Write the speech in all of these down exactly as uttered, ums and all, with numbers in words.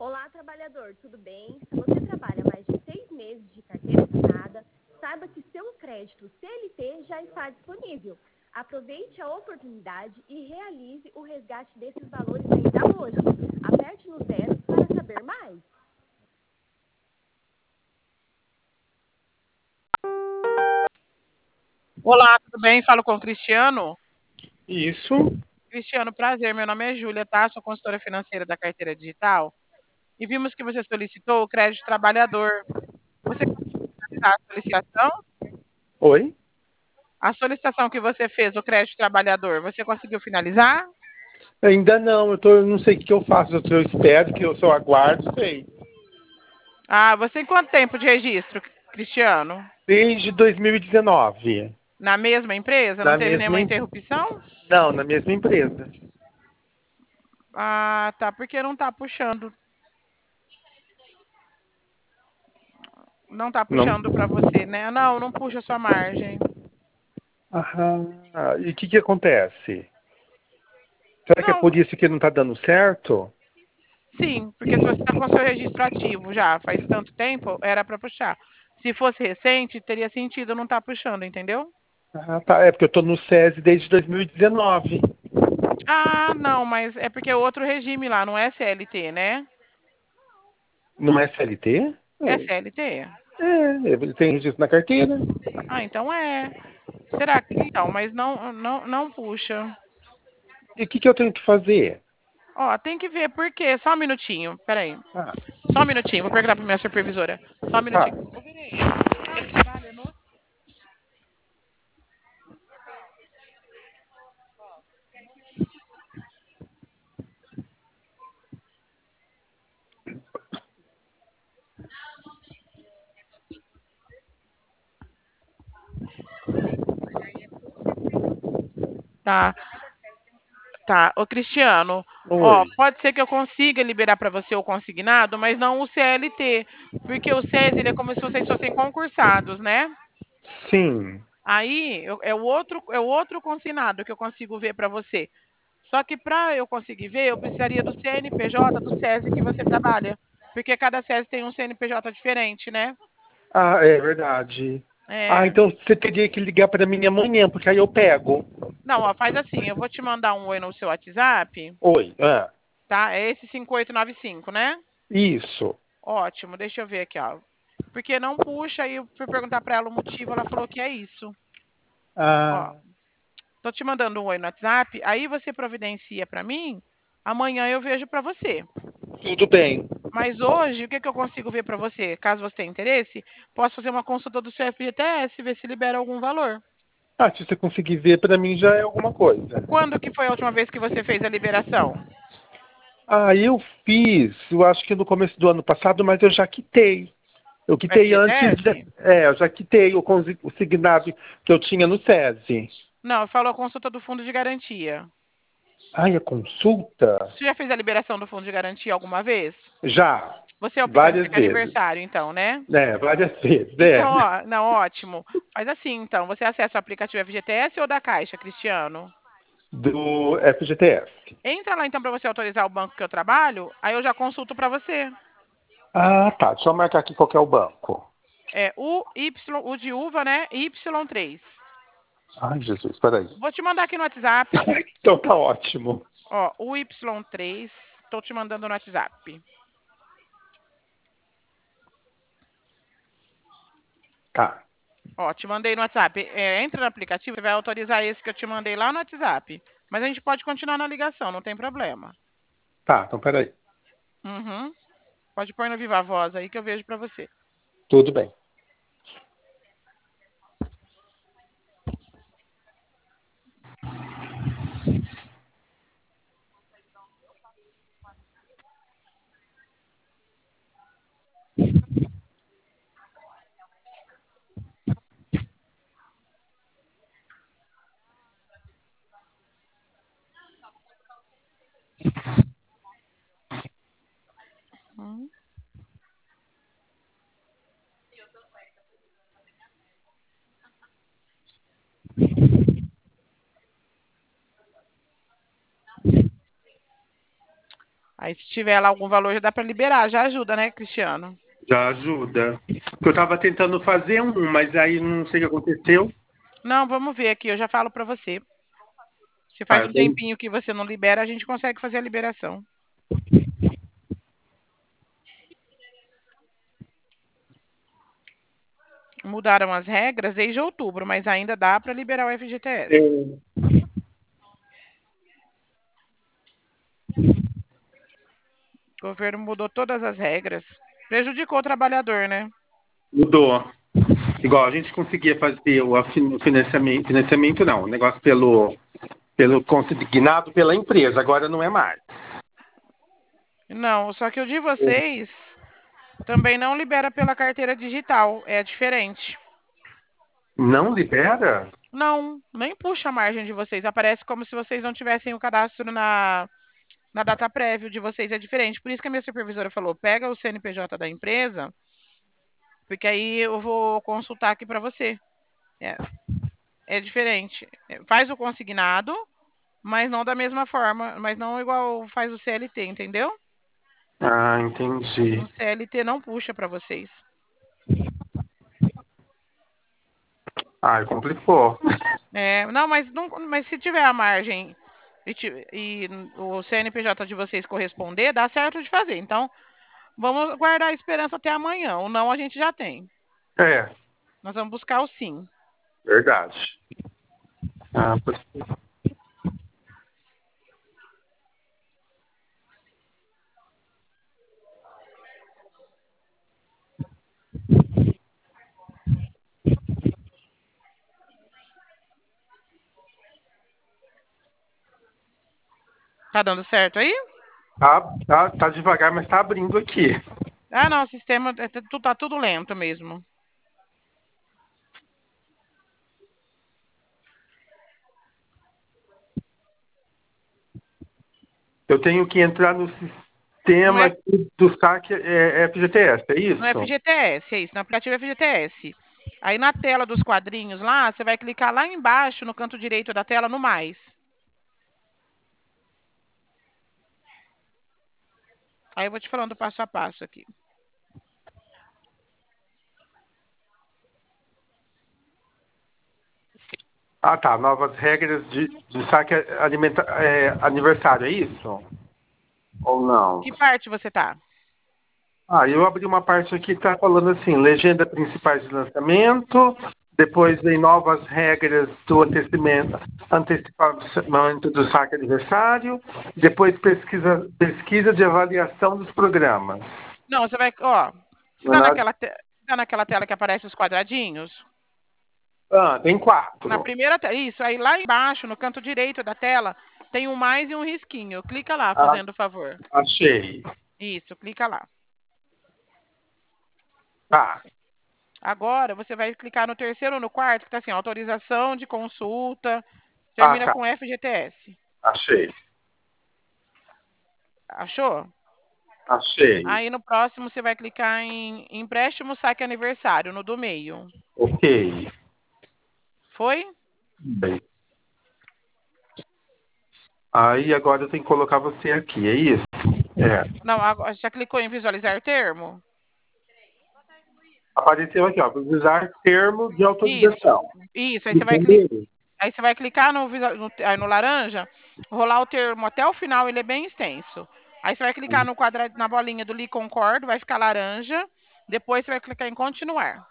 Olá, trabalhador, tudo bem? Se você trabalha mais de seis meses de carteira assinada, saiba que seu crédito C L T já está disponível. Aproveite a oportunidade e realize o resgate desses valores ainda hoje. Aperte no zero para saber mais. Olá, tudo bem? Falo com o Cristiano. Isso. Cristiano, prazer. Meu nome é Júlia, tá? Sou consultora financeira da Carteira Digital. E vimos que você solicitou o crédito trabalhador. Você conseguiu finalizar a solicitação? Oi? A solicitação que você fez, o crédito trabalhador, você conseguiu finalizar? Ainda não, eu tô, não sei o que que eu faço. Eu, eu espero que eu só aguardo, sei. Ah, você tem quanto tempo de registro, Cristiano? Desde dois mil e dezenove. Na mesma empresa? Não Na teve mesma. nenhuma em- interrupção? Não, na mesma empresa. Ah, tá. Porque não tá puxando. Não tá Não. puxando para você, né? Não, não puxa a sua margem. Ah, e o que que acontece? Será que é Não, por isso que não tá dando certo? sim, porque se você está com seu registro ativo já faz tanto tempo, era para puxar. Se fosse recente, teria sentido não estar puxando, entendeu? Ah, tá. É porque eu tô no SESI desde dois mil e dezenove. Ah, não, mas é porque é outro regime lá, não é C L T, né? Não é C L T? É É, C L T. é, ele tem registro na carteira. Ah, então é. Será que então, mas não não não puxa. E o que que eu tenho que fazer? Ó, tem que ver por quê. Só um minutinho. Peraí. Ah, Só um minutinho, vou perguntar para minha supervisora. Só um tá. minutinho. Ô, Virei, ele trabalha no Tá. Tá, ô Cristiano, ó, Oi. pode ser que eu consiga liberar para você o consignado, mas não o C L T, porque o SESI ele é como se vocês fossem concursados, né? Sim. Aí eu- é o outro é o outro consignado que eu consigo ver para você. Só que para eu conseguir ver, eu precisaria do C N P J do SESI que você trabalha, porque cada SESI tem um C N P J diferente, né? Ah, é verdade. Ah, É. então você teria que ligar para mim amanhã, porque aí eu pego. Não, ó, faz assim, eu vou te mandar um oi no seu WhatsApp, Oi. Ah, tá? É esse cinco oito nove cinco, né? isso. Ótimo, deixa eu ver aqui, ó. Porque não puxa, aí eu fui perguntar para ela o motivo, ela falou que é isso. Ó, Ah, tô te mandando um oi no WhatsApp, aí você providencia para mim, amanhã eu vejo para você. tudo bem. Mas hoje, o que, que eu consigo ver para você? Caso você tenha interesse, posso fazer uma consulta do seu F G T S, ver se libera algum valor. Ah, se você conseguir ver para mim já é alguma coisa. Quando que foi a última vez que você fez a liberação? Ah, eu fiz, eu acho que no começo do ano passado, mas eu já quitei. Eu O quitei antes de. F G T S? É, eu já quitei o, consi- o signado que eu tinha no SESI. Não, falou a consulta do fundo de garantia. Ai, a consulta? Você já fez a liberação do fundo de garantia alguma vez? Já. Você é o pica- você Várias que é vezes. aniversário, então, né? É, várias vezes. Então, É. ó, não, ótimo. Faz assim, então. Você acessa o aplicativo F G T S ou da Caixa, Cristiano? Do F G T S. Entra lá, então, para você autorizar o banco que eu trabalho. Aí eu já consulto para você. Ah, tá. Deixa eu marcar aqui qual que é o banco. É o Y, o de uva, né? Y três. Ai, Jesus, peraí. Vou te mandar aqui no WhatsApp. Então tá ótimo. Ó, o Y três. Tô te mandando no WhatsApp. Tá, Ó, te mandei no WhatsApp. É, entra no aplicativo, você vai autorizar esse que eu te mandei lá no WhatsApp. Mas a gente pode continuar na ligação, não tem problema. tá, então peraí. Uhum. Pode pôr no Viva Voz aí que eu vejo para você. Tudo bem. Hum. Aí se tiver lá algum valor já dá para liberar, já ajuda, né, Cristiano? Já ajuda. Porque eu tava tentando fazer um, mas aí não sei o que aconteceu. Não, vamos ver aqui, eu já falo para você. Se Ah, faz eu um tenho- tempinho que você não libera, a gente consegue fazer a liberação. Mudaram as regras desde outubro, mas ainda dá para liberar o F G T S. O governo mudou todas as regras. Prejudicou o trabalhador, né? Mudou. Igual a gente conseguia fazer o afin- financiamento, financiamento não, o negócio pelo, pelo consignado pela empresa, agora não é mais. Não, só que o de vocês também não libera pela carteira digital, é diferente. Não libera? Não, nem puxa a margem de vocês. Aparece como se vocês não tivessem o cadastro na, na data prévia. O de vocês é diferente. Por isso que a minha supervisora falou: pega o C N P J da empresa, porque aí eu vou consultar aqui para você. É, é diferente. É, faz o consignado, mas não da mesma forma, mas não igual faz o C L T, entendeu? Ah, entendi. O C L T não puxa para vocês. Ah, complicou. É, não, mas não, mas se tiver a margem e, ti- e o C N P J de vocês corresponder, dá certo de fazer. Então, vamos guardar a esperança até amanhã. O não a gente já tem. É, Nós vamos buscar o sim. verdade. Ah, pois- Tá dando certo aí? tá, tá, tá devagar, mas tá abrindo aqui. Ah, não, o sistema é tu- tá tudo lento mesmo. Eu tenho que entrar no No, sistema F, aqui do saque é, F G T S, é no isso? F G T S, é isso, no aplicativo F G T S. Aí na tela dos quadrinhos lá, você vai clicar lá embaixo, no canto direito da tela, no mais. Aí eu vou te falando passo a passo aqui. Ah, tá. Novas regras de, de saque alimenta, é, aniversário, é isso? Ou não? Que parte você tá? Ah, eu abri uma parte aqui que tá falando assim, legenda principais de lançamento, depois vem novas regras do antecipamento, antecipamento do saque aniversário, depois pesquisa, pesquisa de avaliação dos programas. Não, você vai, ó, você Não é tá nada- naquela, te- tá naquela tela que aparece os quadradinhos? Ah, tem Na quatro. primeira tela, isso, aí lá embaixo, no canto direito da tela, tem um mais e um risquinho. Clica lá, Ah, fazendo o favor. achei. Isso, clica lá. Tá, Agora você vai clicar no terceiro ou no quarto, que tá assim, autorização de consulta, ah, termina tá, com F G T S. achei. Achou? Achei. Aí no próximo você vai clicar em empréstimo saque aniversário, no do meio. Ok. Foi? Bem. Aí agora eu tenho que colocar você aqui, é isso? É. Não, agora já clicou em visualizar termo? Apareceu aqui, ó, usar termo de Isso. autorização. Isso, aí você vai clicar. Entendeu? Aí você vai clicar no, visa- no, aí no laranja, rolar o termo até o final, ele é bem extenso. Aí você vai clicar no quadrado, na bolinha do li concordo, vai ficar laranja. Depois você vai clicar em continuar.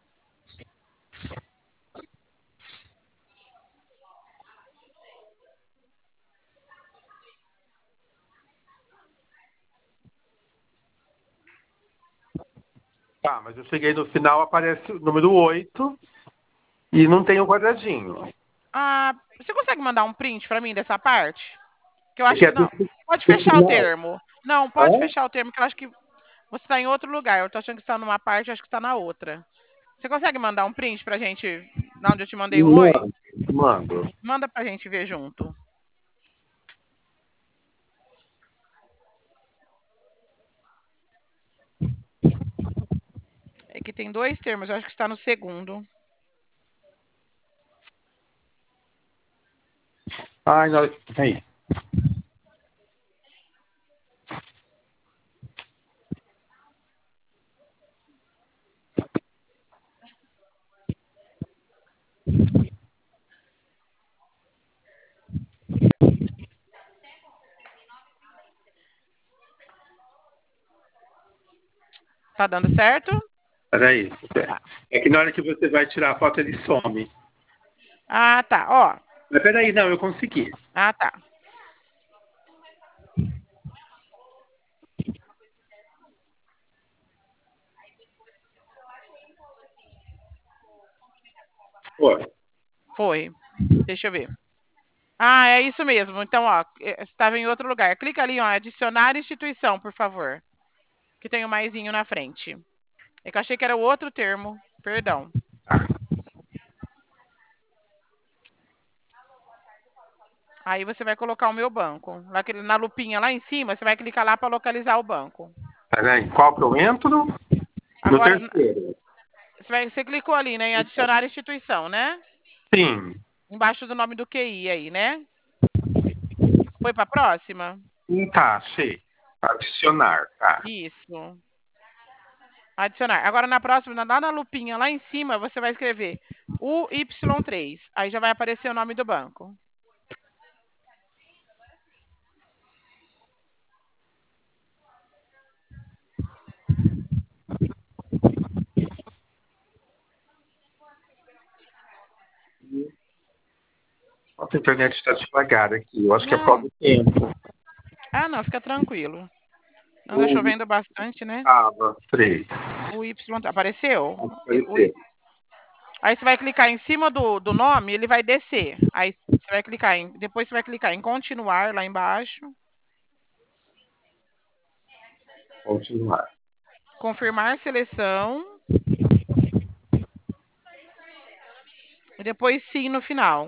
Tá, mas eu cheguei no final, aparece o número oito e não tem o quadradinho. Ah, você consegue mandar um print para mim dessa parte? Que eu Você acho que quer não. do, Pode do fechar o final? termo. Não, pode Hã? fechar o termo, que eu acho que você está em outro lugar. Eu tô achando que você está numa parte, eu acho que está na outra. Você consegue mandar um print pra gente, na onde eu te mandei o oi? Mando, mando. Manda pra gente ver junto. É que tem dois termos, eu acho que está no segundo. Ai, não, aí. Tá dando certo? Peraí. Tá. É que na hora que você vai tirar a foto, ele some. Ah, tá. Ó. Mas peraí, não, eu consegui. Ah, tá. Foi. Foi. Deixa eu ver. Ah, é isso mesmo. Então, ó, estava em outro lugar. Clica ali, ó, adicionar instituição, por favor. Que tem o maisinho na frente. É que eu achei que era o outro termo. Perdão. Aí você vai colocar o meu banco. Na lupinha lá em cima, você vai clicar lá para localizar o banco. Peraí, qual que eu entro? No Agora, terceiro. você, vai, você clicou ali, né, em adicionar instituição, né? Sim. Embaixo do nome do Q I aí, né? Foi para a próxima? Hum, tá, achei. Adicionar, tá. Isso. Adicionar. Agora na próxima, lá na lupinha, lá em cima, você vai escrever U Y três. Aí já vai aparecer o nome do banco. Nossa, a internet está devagar aqui. Eu acho que é por causa Não. do tempo. Ah, não, fica tranquilo. Anda chovendo bastante, né? Tava, três. O Y apareceu? O, Apareceu. aí você vai clicar em cima do, do nome, ele vai descer. Aí você vai clicar em. Depois você vai clicar em continuar lá embaixo. Continuar. Confirmar seleção. E depois sim no final.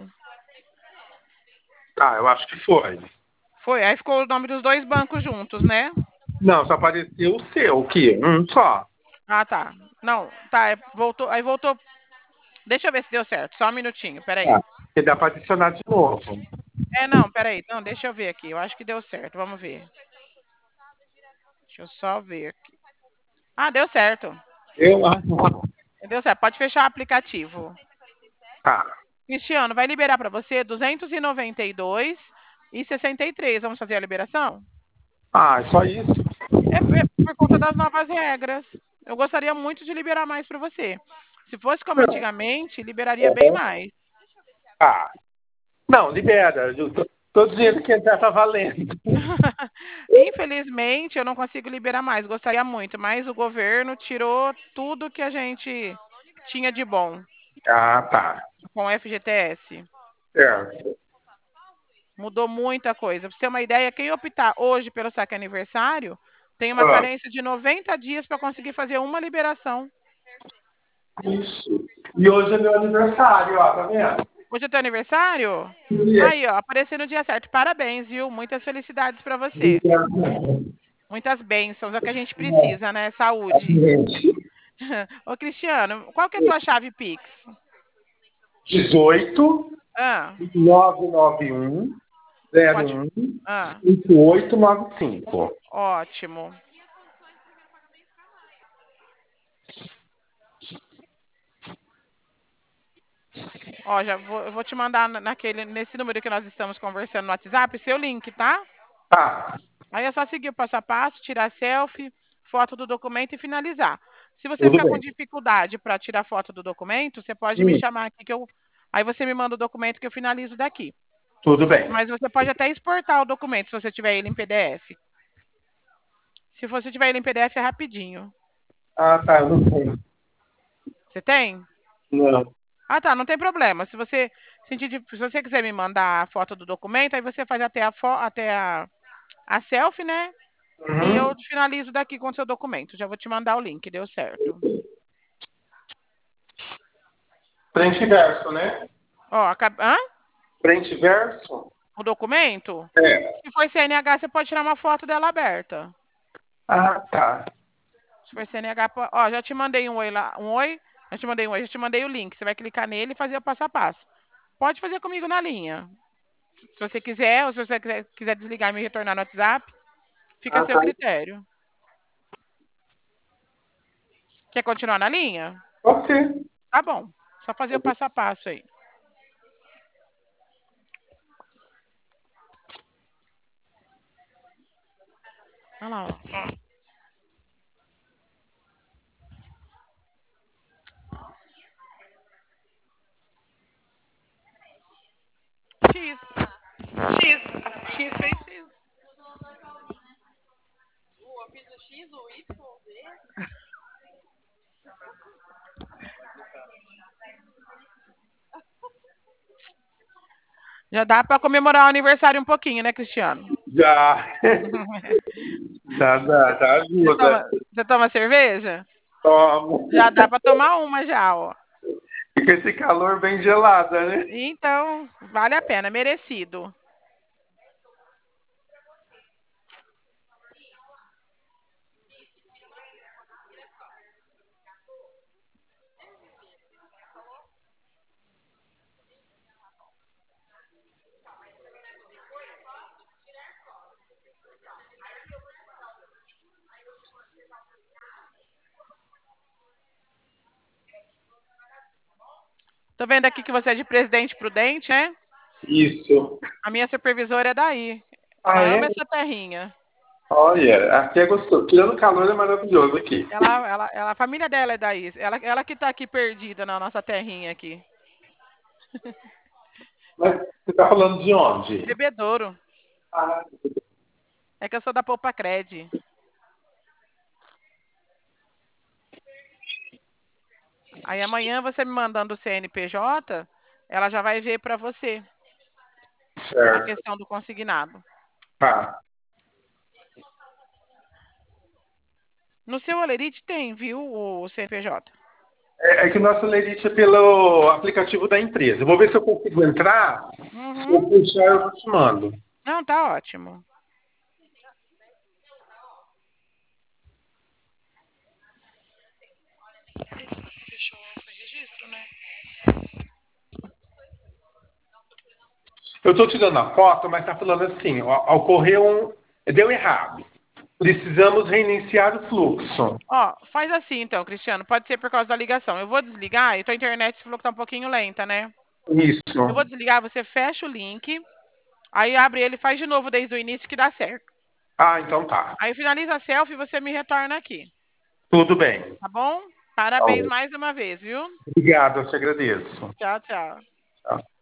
Ah, eu acho que foi. Foi. Aí ficou o nome dos dois bancos juntos, né? Não, só apareceu o seu aqui. Um só. Ah, tá. Não, tá. é, Voltou. Aí voltou. Deixa eu ver se deu certo. Só um minutinho, peraí. Tá. E dá para adicionar de novo. É, não, peraí. Não, deixa eu ver aqui. Eu acho que deu certo. Vamos ver. Deixa eu só ver aqui. Ah, deu certo. Eu acho. Deu certo. Pode fechar o aplicativo. Tá. Cristiano, vai liberar para você duzentos e noventa e dois e sessenta e três. Vamos fazer a liberação? Ah, é só isso? É, é por conta das novas regras. Eu gostaria muito de liberar mais para você. Se fosse como antigamente, liberaria bem mais. Ah. Não, libera. Eu tô- Todo dinheiro que entrar tá valendo. Infelizmente, eu não consigo liberar mais. Gostaria muito, mas o governo tirou tudo que a gente tinha de bom Ah, tá. com o F G T S. Certo. Mudou muita coisa. Pra você ter uma ideia, quem optar hoje pelo saque aniversário tem uma Ah, carência de noventa dias para conseguir fazer uma liberação. isso. E hoje é meu aniversário, ó, tá vendo? Hoje é teu aniversário? Aí, ó, apareceu no dia certo. Parabéns, viu? Muitas felicidades para você. Muitas bênçãos, é o que a gente precisa, né? Saúde. Ô, Cristiano, qual que é a tua chave Pix? dezoito, Ah, nove nove um, zero pode. um, Ah, cinco oito nove cinco. ótimo. Ó, já vou, eu vou te mandar naquele, nesse número que nós estamos conversando no WhatsApp, seu link, tá? Tá. Aí é só seguir o passo a passo, tirar selfie, foto do documento e finalizar. Se você Tudo ficar com bem. dificuldade para tirar foto do documento, você pode me Hum, chamar aqui que eu. Aí você me manda o documento que eu finalizo daqui. tudo bem. Mas você pode até exportar o documento se você tiver ele em P D F. Se você tiver ele em P D F é rapidinho. Ah, tá, eu não sei. Você tem? Não. Ah, tá, não tem problema. Se você sentir, dif- se você quiser me mandar a foto do documento, aí você faz até a fo... até a... a selfie, né? E eu Uhum. finalizo daqui com o seu documento. Já vou te mandar o link, deu certo. Frente e verso, né? Ó, acab... Hã? Frente e verso? O documento? É. Se for C N H, você pode tirar uma foto dela aberta. Ah, tá. Se for C N H, po- ó, já te mandei um oi lá, um oi. Já te mandei um oi, já te mandei o link. Você vai clicar nele e fazer o passo a passo. Pode fazer comigo na linha. Se você quiser, ou se você quiser, quiser desligar e me retornar no WhatsApp, fica a Ah, seu tá. critério. Quer continuar na linha? Pode ser. Tá bom. Só fazer o passo a passo aí. Olha lá, ó. Já dá para comemorar o aniversário um pouquinho, né, Cristiano? Já. Já dá, já Você toma, ajuda. você toma cerveja? Tomo. Já dá para tomar uma já, ó. Fica esse calor bem gelada, né? Então, vale a pena, merecido. Tô vendo aqui que você é de Presidente Prudente, né? Isso. A minha supervisora é daí. Ah, Ela é? ama essa terrinha. Olha, aqui é gostoso. Tirando o calor, é maravilhoso aqui. Ela, ela, ela, a família dela é daí. Ela, ela que tá aqui perdida na nossa terrinha aqui. Mas você tá falando de onde? Bebedouro. Ah, É que eu sou da Poupa Cred. Aí amanhã você me mandando o C N P J, ela já vai ver para você a certo. questão do consignado. Tá. No seu Olerite tem, viu, o C N P J? É, é que o nosso lerite é pelo aplicativo da empresa. Eu vou ver se eu consigo entrar. Se eu Uhum. puxar, eu te mando. Não, tá ótimo. Fechou o registro, né? Eu estou tirando a foto, mas está falando assim, ó, ocorreu um... Deu errado. Precisamos reiniciar o fluxo. Ó, faz assim então, Cristiano. Pode ser por causa da ligação. Eu vou desligar e tua internet falou que tá um pouquinho lenta, né? Eu vou Isso. desligar, você fecha o link, aí abre ele e faz de novo desde o início que dá certo. Ah, então tá. Aí finaliza a selfie e você me retorna aqui. Tudo bem. Tá bom? Parabéns Então, mais uma vez, viu? obrigado, eu te agradeço. Tchau, tchau. Tchau.